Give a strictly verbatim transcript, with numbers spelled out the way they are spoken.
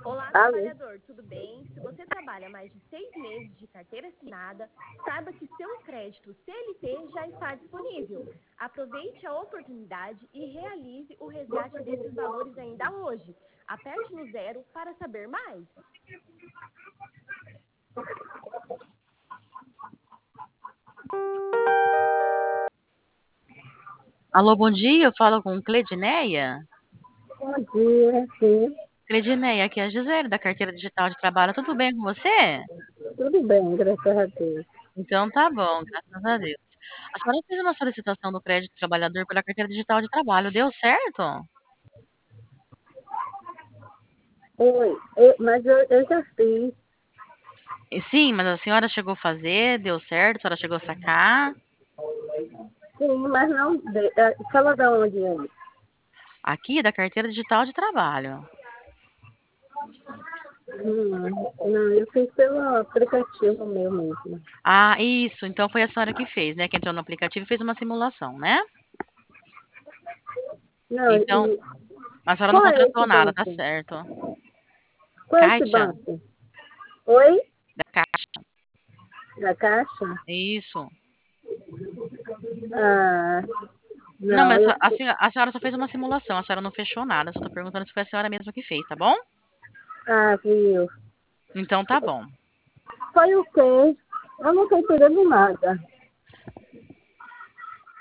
Olá, Alô? trabalhador, tudo bem? Se você trabalha mais de seis meses de carteira assinada, saiba que seu crédito C L T já está disponível. Aproveite a oportunidade e realize o resgate desses valores ainda hoje. Aperte no zero para saber mais. Alô, bom dia, eu falo com Cleidineia. Bom dia, sim. Cleidineia, aqui é a Gisele, da Carteira Digital de Trabalho. Tudo bem com você? Tudo bem, graças a Deus. Então tá bom, graças a Deus. A senhora fez uma solicitação do crédito trabalhador pela Carteira Digital de Trabalho, deu certo? Oi, eu- mas eu, eu já fiz. E sim, mas a senhora chegou a fazer, deu certo, a senhora chegou a sacar? Sim, mas não. de- eh, Fala da onde aí? Aqui, da Carteira Digital de Trabalho. Hum, não, eu fiz pelo aplicativo meu mesmo. Ah, isso, então foi a senhora que fez, né? Que entrou no aplicativo e fez uma simulação, né? Não, Então, e a senhora não qual é esse contratou nada, tá banco? certo. Qual é esse Caixa, banco? Oi? da Caixa. Da Caixa? Isso. Ah, Não, não, mas eu, a, a senhora, a senhora só fez uma simulação, a senhora não fechou nada. Eu só tô perguntando se foi a senhora mesma que fez, tá bom? ah, viu? Então tá bom. Foi o quê? Eu não estou entendendo nada.